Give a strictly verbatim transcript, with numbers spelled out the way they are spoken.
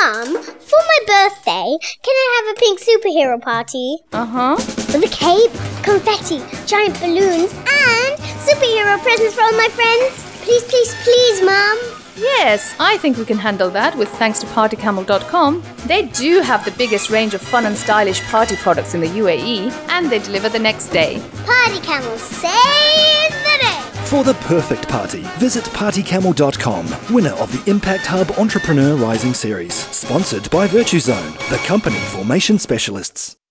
Mum, for my birthday, can I have a pink superhero party? Uh-huh. With a cape, confetti, giant balloons, and superhero presents for all my friends? Please, please, please, Mum. Yes, I think we can handle that with thanks to party camel dot com. They do have the biggest range of fun and stylish party products in the U A E, and they deliver the next day. Party Camel saves the day. For the perfect party, visit party camel dot com, winner of the Impact Hub Entrepreneur Rising Series, sponsored by VirtueZone, the company formation specialists.